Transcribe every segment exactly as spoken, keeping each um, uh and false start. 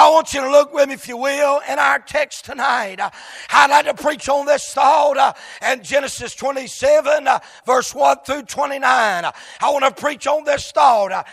I want you to look with me, if you will, in our text tonight. Uh, I'd like to preach on this thought uh, in Genesis twenty-seven, uh, verse one through twenty-nine. Uh, I want to preach on this thought, uh,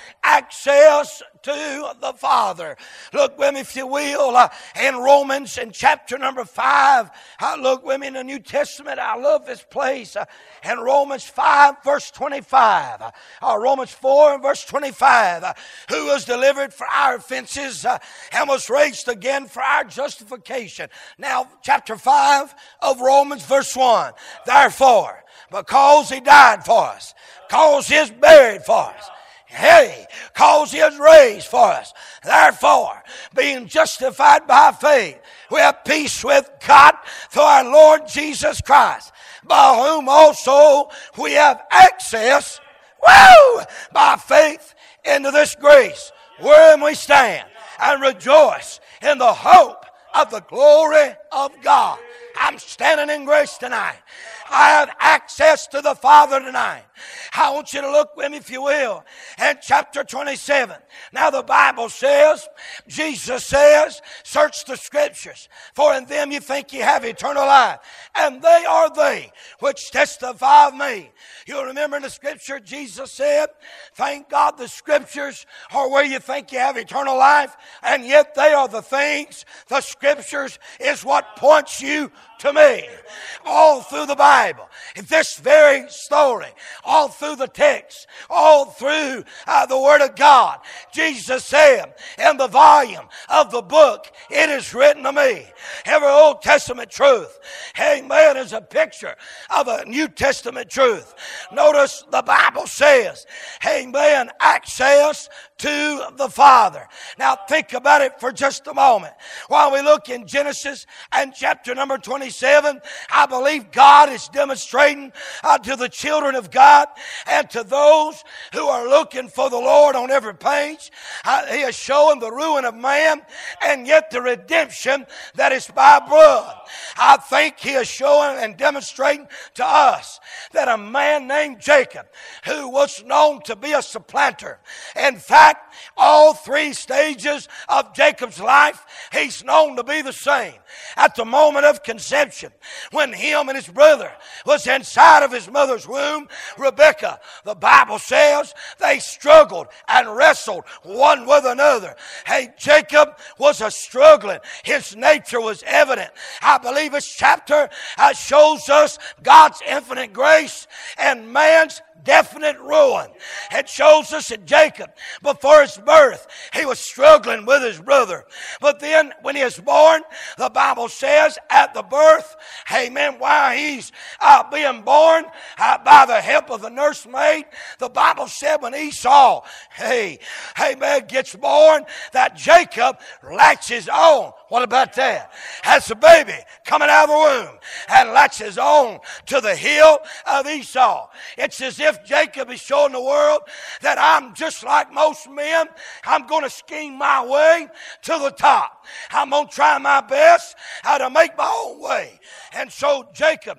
access to the Father. Look with me, if you will, uh, in Romans in chapter number five. Uh, look with me in the New Testament. I love this place. Uh, in Romans five, verse twenty-five. Uh, uh, Romans four, verse twenty-five. Uh, who was delivered for our offenses uh, and was raised again for our justification. Now, chapter five of Romans, verse one. Therefore, because he died for us, because he is buried for us, hey, cause he is raised for us. Therefore, being justified by faith, we have peace with God through our Lord Jesus Christ, by whom also we have access, woo, by faith into this grace, wherein we stand and rejoice in the hope of the glory of God. I'm standing in grace tonight. I have access to the Father tonight. I want you to look with me, if you will, in chapter twenty-seven. Now the Bible says, Jesus says, search the Scriptures, for in them you think you have eternal life, and they are they which testify of me. You'll remember in the Scripture, Jesus said, thank God the Scriptures are where you think you have eternal life, and yet they are the things, the Scriptures is what points you to me. All through the Bible, this very story, all through the text, all through uh, the Word of God, Jesus said in the volume of the book, it is written to me. Every Old Testament truth, amen, is a picture of a New Testament truth. Notice the Bible says, amen, access to the Father. Now think about it for just a moment. While we look in Genesis and chapter number twenty-seven, I believe God is demonstrating uh, to the children of God and to those who are looking for the Lord on every page. Uh, he is showing the ruin of man and yet the redemption that is by blood. I think he is showing and demonstrating to us that a man named Jacob, who was known to be a supplanter, in fact, all three stages of Jacob's life, he's known to be the same. At the moment of conception, when him and his brother was inside of his mother's womb, Rebekah, the Bible says, they struggled and wrestled one with another. Hey, Jacob was a struggling. His nature was evident. I believe this chapter uh, shows us God's infinite grace and man's definite ruin. It shows us that Jacob, before his birth, he was struggling with his brother. But then when he is born, the Bible says at the birth, amen, while he's uh, being born uh, by the help of the nursemaid, the Bible said when Esau, hey, amen, gets born, that Jacob latches on. What about that? As a baby coming out of the womb and latches on to the heel of Esau. It's as if Jacob is showing the world that I'm just like most men. I'm going to scheme my way to the top. I'm going to try my best how to make my own way. And so Jacob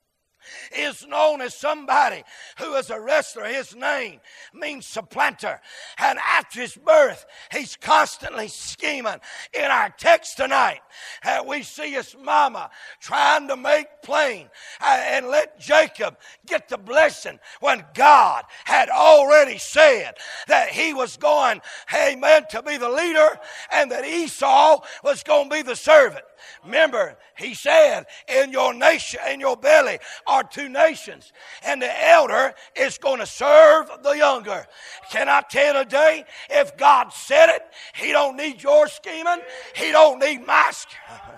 is known as somebody who is a wrestler. His name means supplanter. And after his birth, he's constantly scheming. In our text tonight, uh, we see his mama trying to make plain uh, and let Jacob get the blessing when God had already said that he was going, amen, to be the leader and that Esau was going to be the servant. Remember, he said, in your nation, in your belly are two nations, and the elder is going to serve the younger. Can I tell you today, if God said it, he don't need your scheming, he don't need my scheming.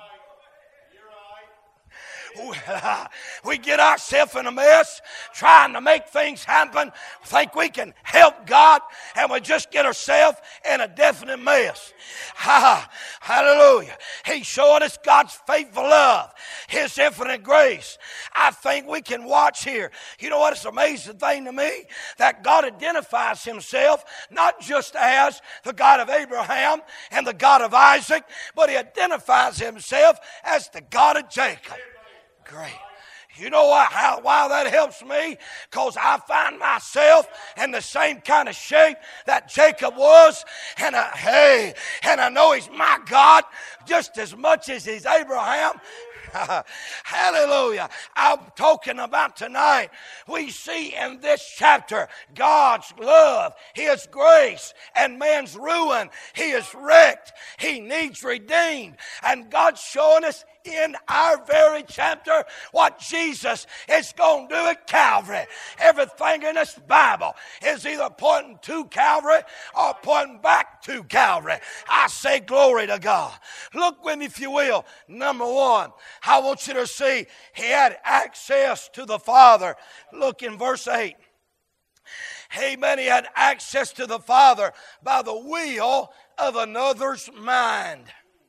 We get ourselves in a mess trying to make things happen, think we can help God, and we just get ourselves in a definite mess. Hallelujah. He's showing us God's faithful love, His infinite grace. I think we can watch here. You know what? It's an amazing thing to me that God identifies Himself not just as the God of Abraham and the God of Isaac, but He identifies Himself as the God of Jacob. Great. You know why, how, why that helps me? Because I find myself in the same kind of shape that Jacob was. And I, hey, and I know he's my God just as much as he's Abraham. Hallelujah. I'm talking about tonight. We see in this chapter God's love, His grace, and man's ruin. He is wrecked. He needs redeemed. And God's showing us in our very chapter what Jesus is going to do at Calvary. Everything in this Bible is either pointing to Calvary or pointing back to Calvary. I say glory to God. Look with me, if you will. Number one, I want you to see he had access to the Father. Look in verse eight. Amen. He had access to the Father by the will of another's mind.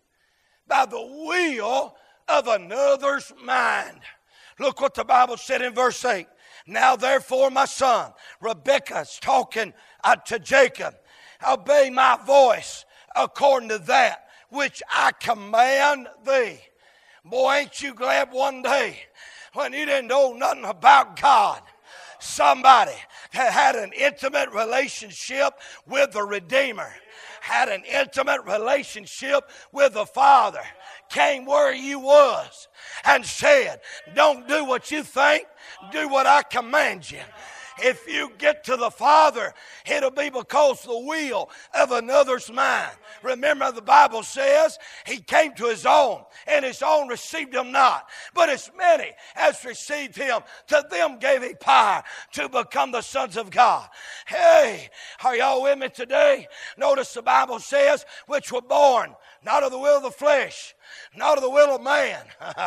By the will of another's mind. Look what the Bible said in verse eight. Now therefore, my son, Rebekah's talking uh, to Jacob, obey my voice according to that which I command thee. Boy, ain't you glad one day when you didn't know nothing about God, somebody that had an intimate relationship with the Redeemer, had an intimate relationship with the Father, came where you was and said, don't do what you think, do what I command you. If you get to the Father, it'll be because the will of another's mind. Remember, the Bible says he came to his own, and his own received him not. But as many as received him, to them gave he power to become the sons of God. Hey, are y'all with me today? Notice the Bible says, which were born not of the will of the flesh, not of the will of man.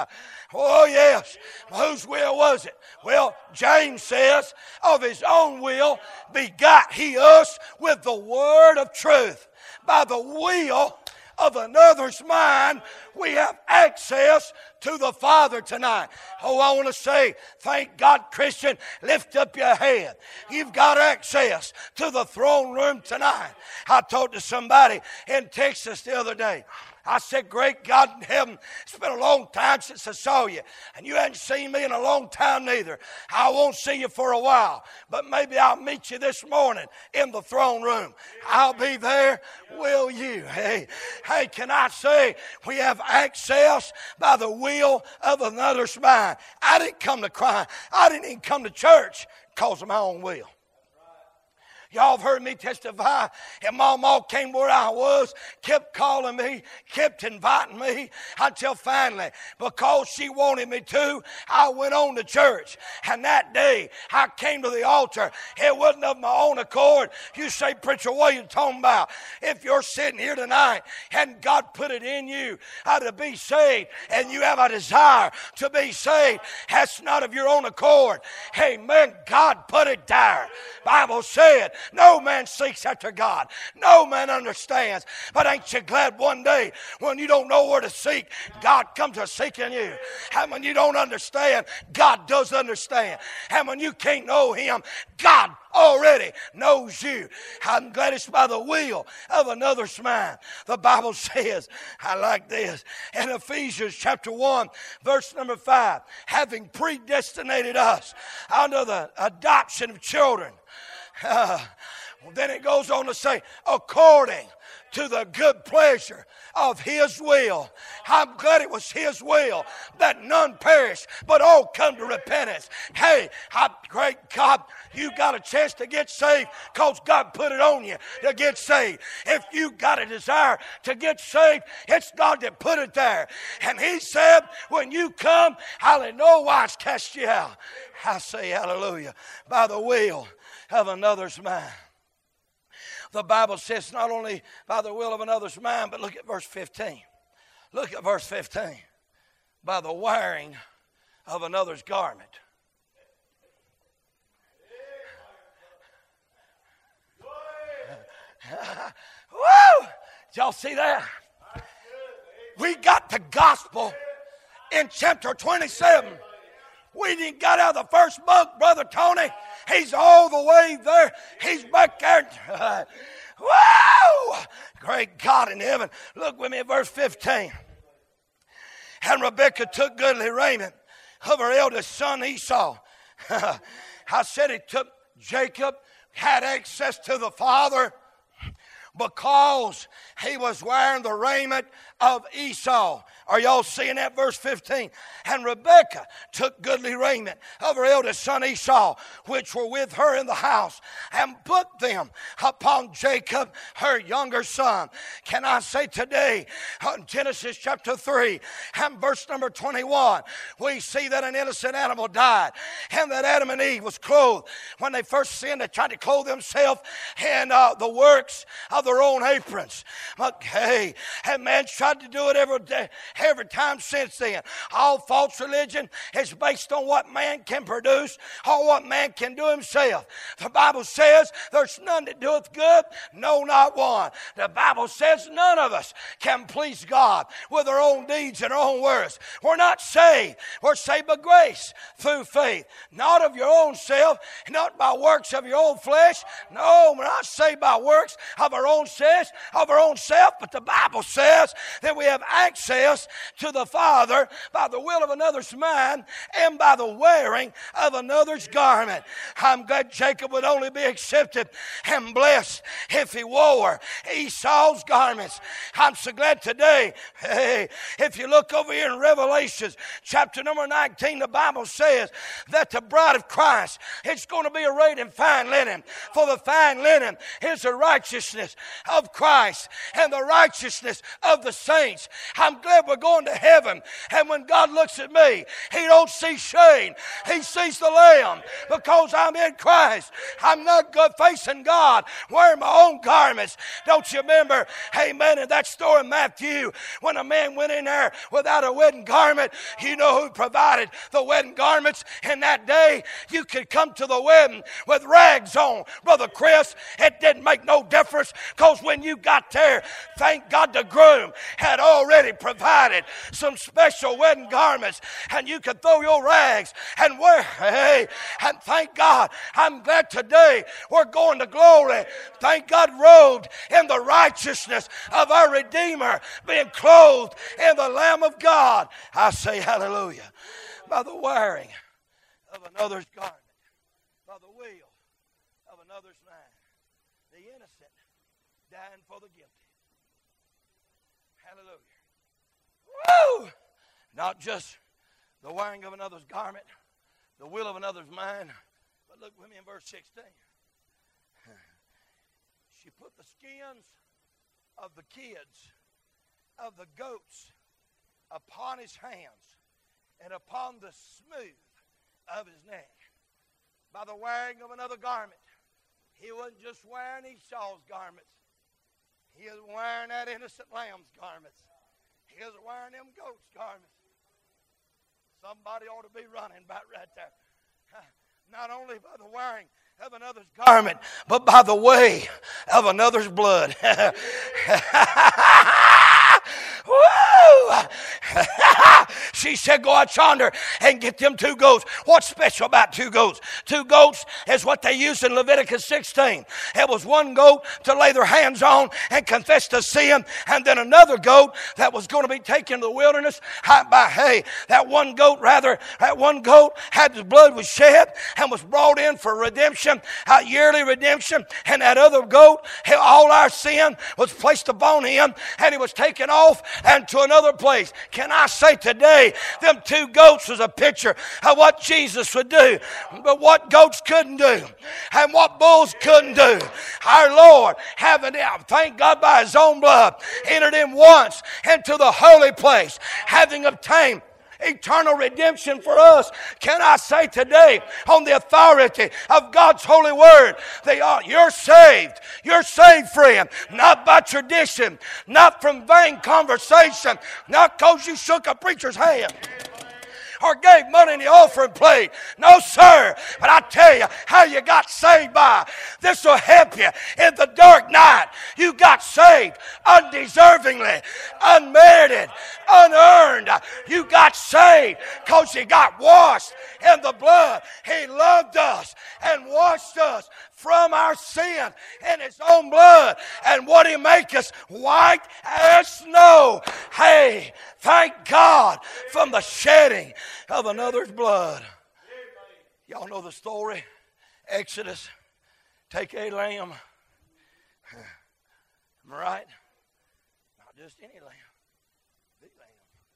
Oh, yes. Whose will was it? Well, James says, of his own will begot he us with the word of truth. By the will of another's mind, we have access to the Father tonight. Oh, I want to say, thank God, Christian, lift up your head. You've got access to the throne room tonight. I talked to somebody in Texas the other day. I said, great God in heaven, it's been a long time since I saw you. And you hadn't seen me in a long time neither. I won't see you for a while. But maybe I'll meet you this morning in the throne room. I'll be there. Will you? Hey, hey, can I say we have access by the will of another's mind. I didn't come to cry. I didn't even come to church because of my own will. Y'all have heard me testify, and Mama came where I was, kept calling me, kept inviting me, until finally, because she wanted me to, I went on to church. And that day, I came to the altar. It wasn't of my own accord. You say, preacher, what are you talking about? If you're sitting here tonight, and God put it in you how to be saved, and you have a desire to be saved, that's not of your own accord. Amen. God put it there. Bible said, no man seeks after God. No man understands. But ain't you glad one day when you don't know where to seek, God comes to seeking you. And when you don't understand, God does understand. And when you can't know Him, God already knows you. I'm glad it's by the will of another's mind. The Bible says, I like this, in Ephesians chapter one, verse number five, having predestinated us unto the adoption of children. Uh, then it goes on to say, according to the good pleasure of His will. I'm glad it was His will that none perish, but all come to repentance. Hey, I, great God, you got a chance to get saved because God put it on you to get saved. If you got a desire to get saved, it's God that put it there. And He said, when you come, I'll in no wise cast you out. I say hallelujah. By the will of another's mind. The Bible says not only by the will of another's mind, but look at verse fifteen. Look at verse fifteen. By the wearing of another's garment. Woo! Did y'all see that? We got the gospel in chapter twenty-seven. We didn't got out of the first book, Brother Tony. He's all the way there. He's back there. Woo! Great God in heaven. Look with me at verse fifteen. And Rebekah took goodly raiment of her eldest son Esau. I said it took Jacob, had access to the father because he was wearing the raiment of Esau. Are y'all seeing that? Verse fifteen. And Rebekah took goodly raiment of her eldest son Esau, which were with her in the house, and put them upon Jacob, her younger son. Can I say today, in Genesis chapter three and verse number twenty-one, we see that an innocent animal died, and that Adam and Eve was clothed. When they first sinned, they tried to clothe themselves in uh, the works of their own aprons. Okay, and man's tried to do it every day, every time since then. All false religion is based on what man can produce or what man can do himself. The Bible says there's none that doeth good, no, not one. The Bible says none of us can please God with our own deeds and our own words. We're not saved. We're saved by grace through faith, not of your own self, not by works of your own flesh. No, we're not saved by works of our own self, of our own self, but the Bible says that we have access to the Father by the will of another's mind and by the wearing of another's garment. I'm glad Jacob would only be accepted and blessed if he wore Esau's garments. I'm so glad today, hey, if you look over here in Revelations chapter number nineteen, the Bible says that the bride of Christ is going to be arrayed in fine linen, for the fine linen is the righteousness of Christ and the righteousness of the saints. I'm glad we're going to heaven, and when God looks at me, he don't see shame, he sees the Lamb, because I'm in Christ. I'm not good facing God wearing my own garments. Don't you remember, amen, in that story in Matthew, when a man went in there without a wedding garment? You know who provided the wedding garments in that day? You could come to the wedding with rags on, Brother Chris. It didn't make no difference, because when you got there, thank God the groom had already provided some special wedding garments, and you could throw your rags and wear. Hey, and thank God, I'm glad today we're going to glory. Thank God, robed in the righteousness of our Redeemer, being clothed in the Lamb of God. I say hallelujah. By the wearing of another's garment, by the will of another's mind, the innocent dying for the guilty. Hallelujah. Woo! Not just the wearing of another's garment, the will of another's mind, but look with me in verse sixteen. She put the skins of the kids, of the goats, upon his hands and upon the smooth of his neck. By the wearing of another garment, he wasn't just wearing Esau's garments. He is wearing that innocent lamb's garments. He is wearing them goats' garments. Somebody ought to be running about right there. Not only by the wearing of another's garment, but by the way of another's blood. Woo! She said, go out yonder and get them two goats. What's special about two goats? Two goats is what they used in Leviticus sixteen. It was one goat to lay their hands on and confess to sin, and then another goat that was going to be taken to the wilderness by hay. That one goat, rather, that one goat had his blood was shed and was brought in for redemption, uh, yearly redemption, and that other goat, all our sin was placed upon him, and he was taken off and to another place. Can I say today, them two goats was a picture of what Jesus would do, but what goats couldn't do and what bulls couldn't do. Our Lord, having, thank God, by his own blood, entered in once into the holy place, having obtained eternal redemption for us. Can I say today, on the authority of God's holy word, they are, you're saved. You're saved, friend. Not by tradition, not from vain conversation, not because you shook a preacher's hand or gave money in the offering plate. No, sir. But I tell you how you got saved by. This will help you in the dark night. You got saved undeservingly, unmerited, unearned. You got saved because you got washed in the blood. He loved us and washed us from our sin in his own blood. And what he make us? White as snow. Hey, thank God from the shedding of another's blood. Y'all know the story. Exodus. Take a lamb. Am I right? Not just any lamb. The lamb.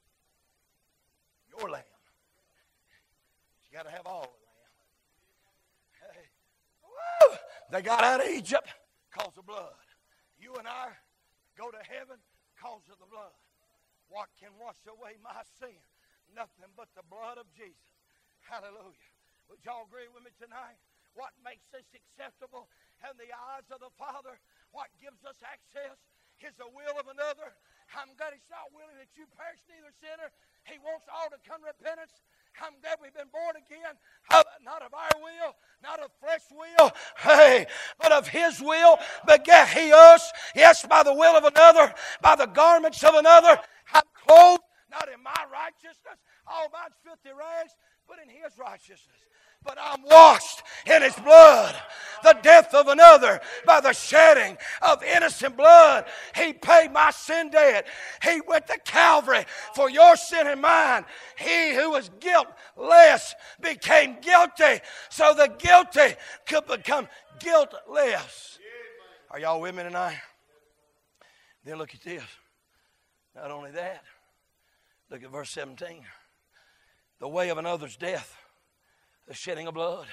Your lamb. You got to have all the lamb. Hey. Woo! They got out of Egypt because of blood. You and I go to heaven because of the blood. What can wash away my sin? Nothing but the blood of Jesus. Hallelujah. Would y'all agree with me tonight? What makes us acceptable in the eyes of the Father? What gives us access is the will of another. I'm glad He's not willing that you perish, neither sinner. He wants all to come to repentance. I'm glad we've been born again. Not of our will, not of flesh will, hey, but of His will begat He us. Yes, by the will of another, by the garments of another. I'm clothed not in my righteousness, all mine's filthy rags, but in His righteousness. But I'm washed in His blood. The death of another by the shedding of innocent blood. He paid my sin debt. He went to Calvary for your sin and mine. He who was guiltless became guilty so the guilty could become guiltless. Are y'all with me tonight? Then look at this. Not only that, look at verse seventeen. The way of another's death, the shedding of blood,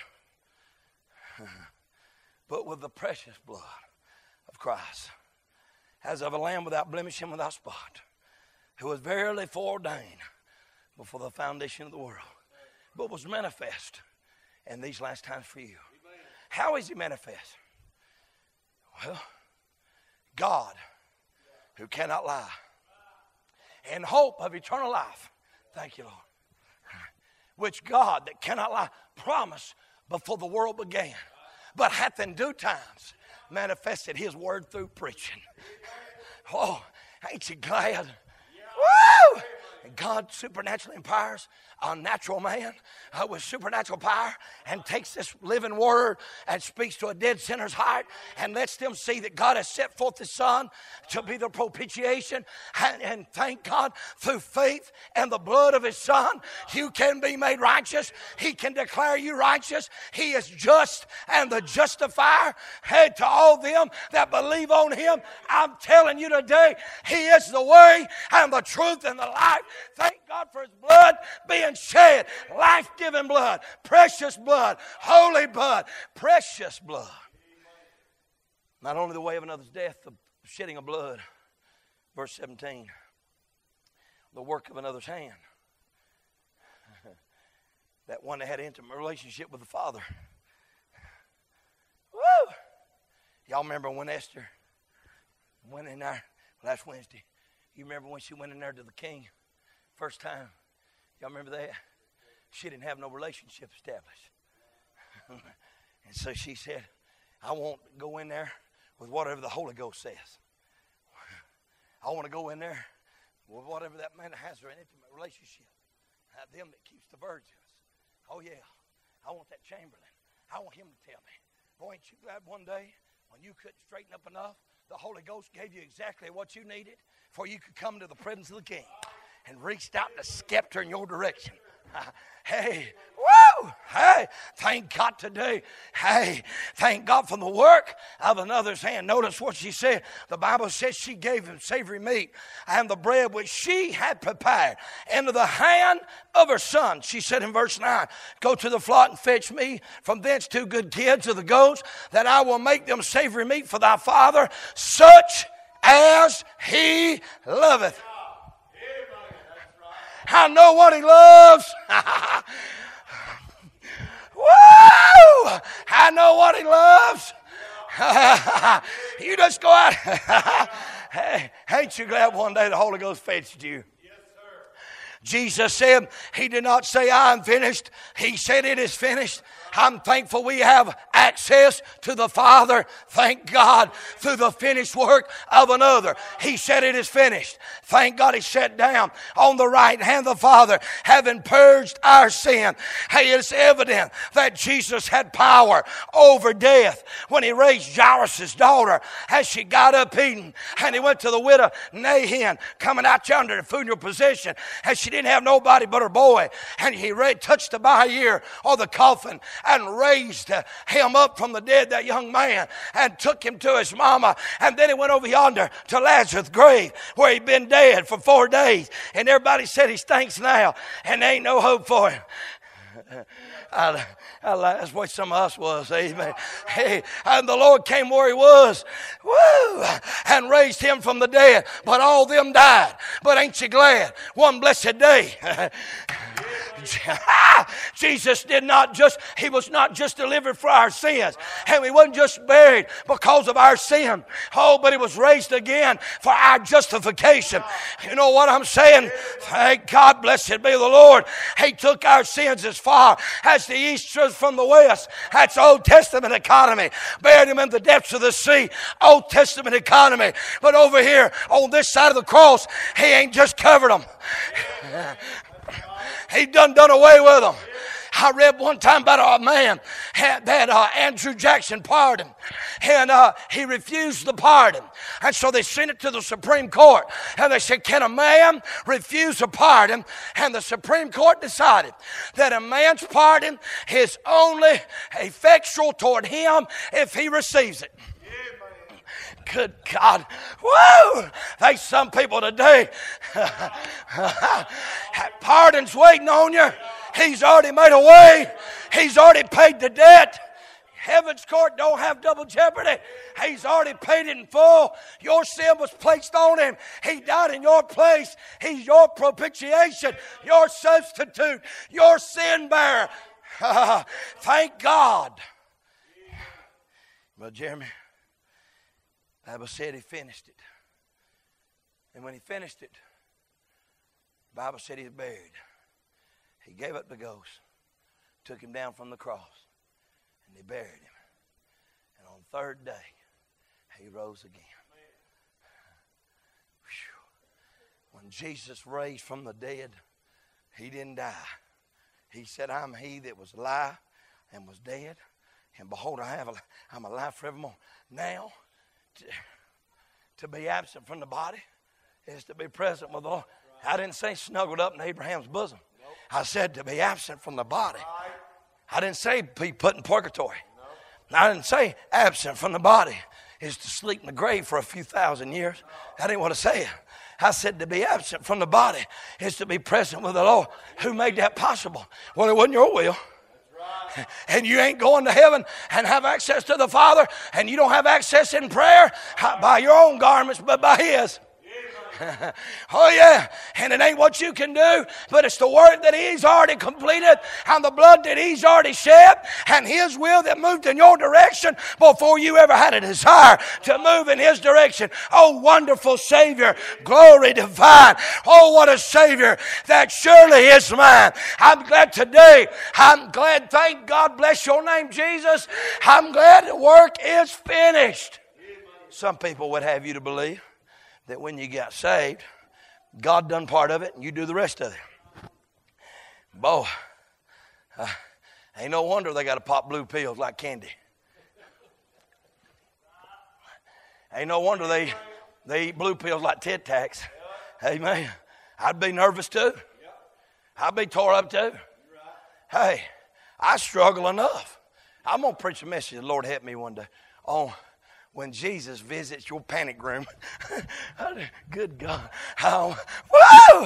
but with the precious blood of Christ, as of a lamb without blemish and without spot, who was verily foreordained before the foundation of the world, but was manifest in these last times for you. How is He manifest? Well, God, who cannot lie, in hope of eternal life. Thank you, Lord. Which God that cannot lie promised before the world began, but hath in due times manifested His word through preaching. Oh, ain't you glad? Woo! And God supernaturally empowers a natural man uh, with supernatural power and takes this living word and speaks to a dead sinner's heart and lets them see that God has set forth His Son to be the propitiation. And, and thank God, through faith and the blood of His Son, you can be made righteous. He can declare you righteous. He is just and the justifier. Hey, to all them that believe on Him, I'm telling you today, He is the way and the truth and the life. Thank God for His blood being shed. Life-giving blood. Precious blood. Holy blood. Precious blood. Not only the way of another's death, the shedding of blood. Verse seventeen. The work of another's hand. That one that had an intimate relationship with the Father. Woo! Y'all remember when Esther went in there last Wednesday? You remember when she went in there to the king? First time. Y'all remember that? She didn't have no relationship established. And so she said, I won't go in there with whatever the Holy Ghost says. I want to go in there with whatever that man has or an intimate relationship. Uh, them that keeps the virgins. Oh, yeah. I want that Chamberlain. I want him to tell me. Boy, ain't you glad one day when you couldn't straighten up enough, the Holy Ghost gave you exactly what you needed for you could come to the presence of the King and reached out the scepter in your direction. Hey, woo! Hey, thank God today. Hey, thank God for the work of another's hand. Notice what she said. The Bible says she gave him savory meat and the bread which she had prepared into the hand of her son. She said in verse nine, go to the flock and fetch me from thence two good kids of the goats, that I will make them savory meat for thy father, such as he loveth. I know what he loves. Woo! I know what he loves. You just go out. Hey, ain't you glad one day the Holy Ghost fetched you? Yes, sir. Jesus said, He did not say, I am finished. He said, it is finished. I'm thankful we have access to the Father, thank God, through the finished work of another. He said it is finished. Thank God He sat down on the right hand of the Father, having purged our sin. Hey, it's evident that Jesus had power over death when He raised Jairus' daughter as she got up eating, and He went to the widow Nahan coming out yonder in a funeral position, and she didn't have nobody but her boy, and He touched the by ear or the coffin and raised him up from the dead, that young man, and took him to his mama. And then He went over yonder to Lazarus' grave where he'd been dead for four days, and everybody said he stinks now and there ain't no hope for him. I, I, that's what some of us was, amen. Hey, and the Lord came where He was, woo, and raised him from the dead. But all them died. But ain't you glad? One blessed day, Jesus did not just, He was not just delivered for our sins, and He wasn't just buried because of our sin. Oh, but He was raised again for our justification. You know what I'm saying? Thank God, blessed be the Lord. He took our sins as far as the east is from the west. That's Old Testament economy. Buried Him in the depths of the sea. Old Testament economy. But over here on this side of the cross, He ain't just covered them. He done done away with them. I read one time about a man that uh, Andrew Jackson pardoned, and uh, he refused the pardon. And so they sent it to the Supreme Court, and they said, can a man refuse a pardon? And the Supreme Court decided that a man's pardon is only effectual toward him if he receives it. Good God. Woo! There's some people today. Pardon's waiting on you. He's already made a way. He's already paid the debt. Heaven's court don't have double jeopardy. He's already paid it in full. Your sin was placed on Him. He died in your place. He's your propitiation, your substitute, your sin bearer. Thank God. Well, Jeremy, the Bible said He finished it. And when He finished it, the Bible said He was buried. He gave up the ghost, took Him down from the cross, and they buried Him. And on the third day, He rose again. Whew. When Jesus raised from the dead, He didn't die. He said, I'm He that was alive and was dead, and behold, I have a, I'm alive forevermore. Now, to, to be absent from the body is to be present with the Lord. I didn't say snuggled up in Abraham's bosom. I said to be absent from the body. I didn't say be put in purgatory. I didn't say absent from the body is to sleep in the grave for a few thousand years. I didn't want to say it. I said to be absent from the body is to be present with the Lord. Who made that possible? Well, it wasn't your will. And you ain't going to heaven and have access to the Father, and you don't have access in prayer by your own garments, but by His. Oh yeah, and it ain't what you can do, but it's the work that He's already completed and the blood that He's already shed and His will that moved in your direction before you ever had a desire to move in His direction. Oh, wonderful Savior, glory divine. Oh, what a Savior that surely is mine. I'm glad today. I'm glad, thank God, bless your name, Jesus. I'm glad the work is finished. Some people would have you to believe that when you got saved, God done part of it and you do the rest of it. Boy, uh, ain't no wonder they got to pop blue pills like candy. Ain't no wonder they, they eat blue pills like Tic Tacs. Amen. I'd be nervous too. I'd be tore up too. Hey, I struggle enough. I'm going to preach a message, the Lord help me one day, on when Jesus visits your panic room. Good God. Um, woo!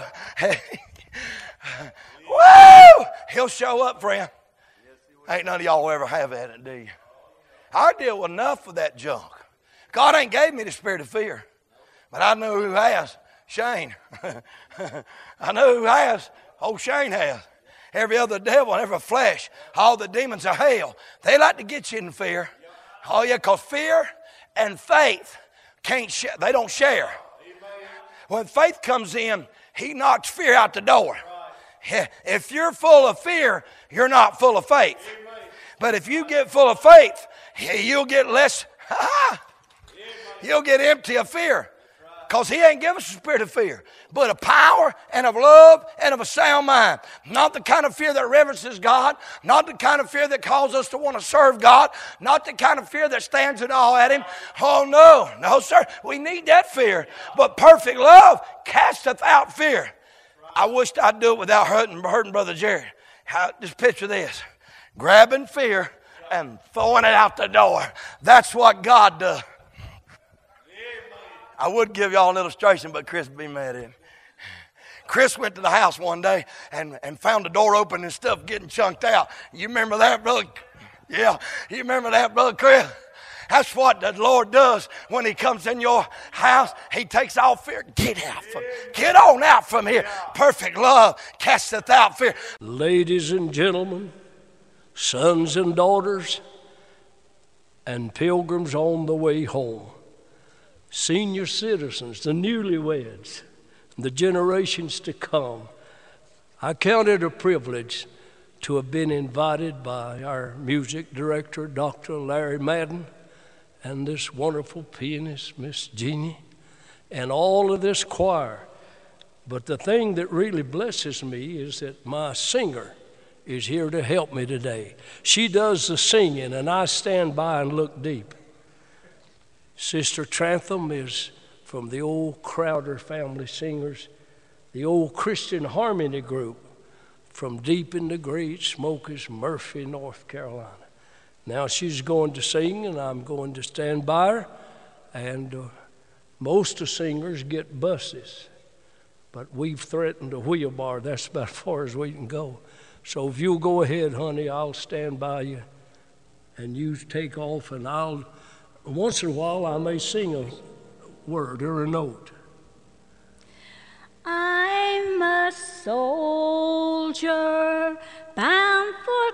Woo! He'll show up, friend. Ain't none of y'all ever have that, do you? I deal with enough of that junk. God ain't gave me the spirit of fear. But I know who has. Shane. I know who has. Old Shane has. Every other devil and every flesh, all the demons of hell, they like to get you in fear. Oh yeah, because fear and faith can't share. They don't share. When faith comes in, He knocks fear out the door. If you're full of fear, you're not full of faith. But if you get full of faith, you'll get less, you'll get empty of fear. Because he ain't given us a spirit of fear, but of power and of love and of a sound mind. Not the kind of fear that reverences God, not the kind of fear that calls us to want to serve God, not the kind of fear that stands in awe at him. Oh no, no sir, we need that fear. But perfect love casteth out fear. I wished I'd do it without hurting, hurting Brother Jerry. How, just picture this, grabbing fear and throwing it out the door. That's what God does. I would give y'all an illustration, but Chris would be mad at me. Chris went to the house one day and, and found the door open and stuff getting chunked out. You remember that, brother? Yeah, you remember that, brother Chris? That's what the Lord does when he comes in your house. He takes all fear. Get out from, get on out from here. Perfect love casteth out fear. Ladies and gentlemen, sons and daughters, and pilgrims on the way home, senior citizens, the newlyweds, the generations to come, I count it a privilege to have been invited by our music director, Doctor Larry Madden, and this wonderful pianist, Miss Jeannie, and all of this choir. But the thing that really blesses me is that my singer is here to help me today. She does the singing, and I stand by and look deep. Sister Trantham is from the old Crowder family singers, the old Christian Harmony group from deep in the great Smokies, Murphy, North Carolina. Now she's going to sing, and I'm going to stand by her. And uh, most of singers get buses, but we've threatened a wheelbar. That's about as far as we can go. So if you'll go ahead, honey, I'll stand by you, and you take off, and I'll... Once in a while, I may sing a word or a note. I'm a soldier bound for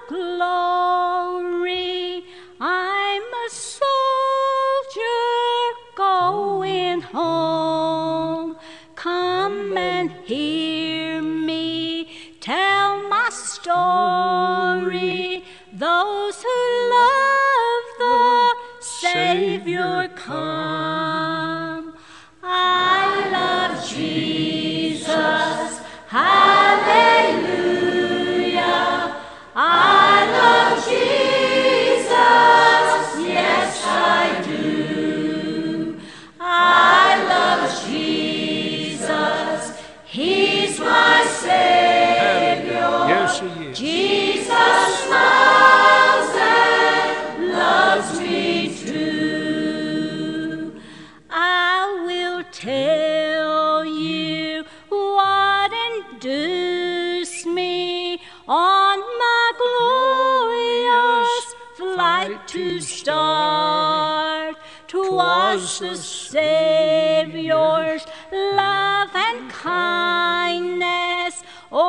glory. I'm a soldier going home. Come and hear me tell my story. Those who love the Savior come. I love Jesus, hallelujah. I love Jesus, yes I do. I love Jesus, he's my Savior. Yes, he is. Jesus smiles and loves me. Tell you what induced me on my glorious flight to start. 'Twas the Savior's love and kindness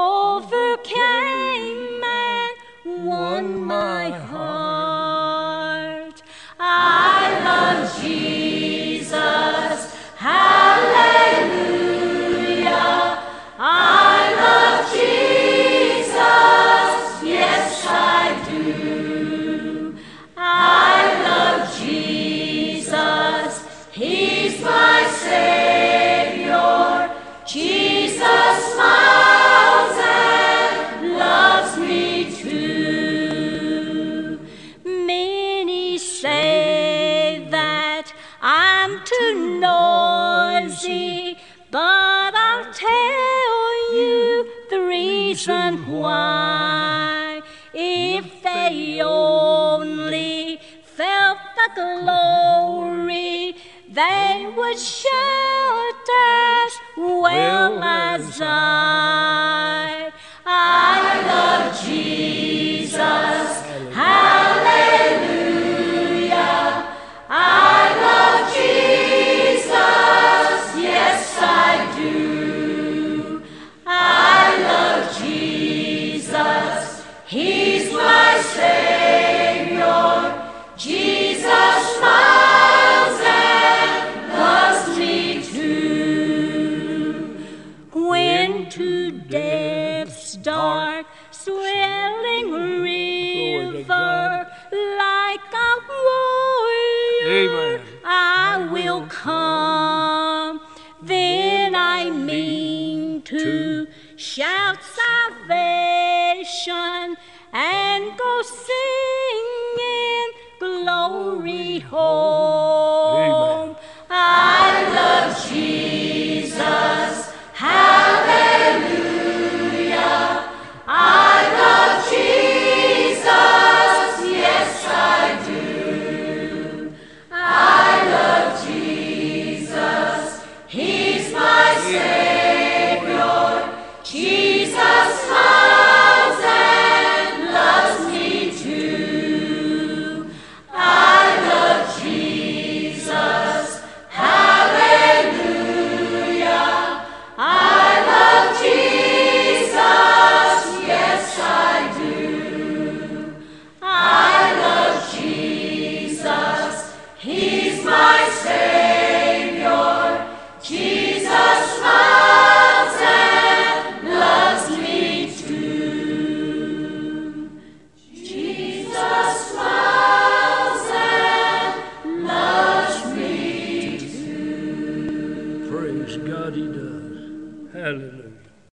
overcame and won my heart. I love Jesus, hallelujah. I love Jesus, yes I do. I love Jesus, he's my Savior. Jesus smiles and loves me too. Many say that I'm too noisy, but I'll tell you the reason why. If they only felt the glory, they would shout as well as I. I love Jesus, hallelujah. I love Jesus, yes I do. I love Jesus, he's my Savior. Jesus smiles and loves me too. When to death's dark swelling river to shout salvation and go singing glory home. Amen. I love Jesus, hallelujah. I love Jesus, yes I do. I love Jesus, He's my Savior. Jesus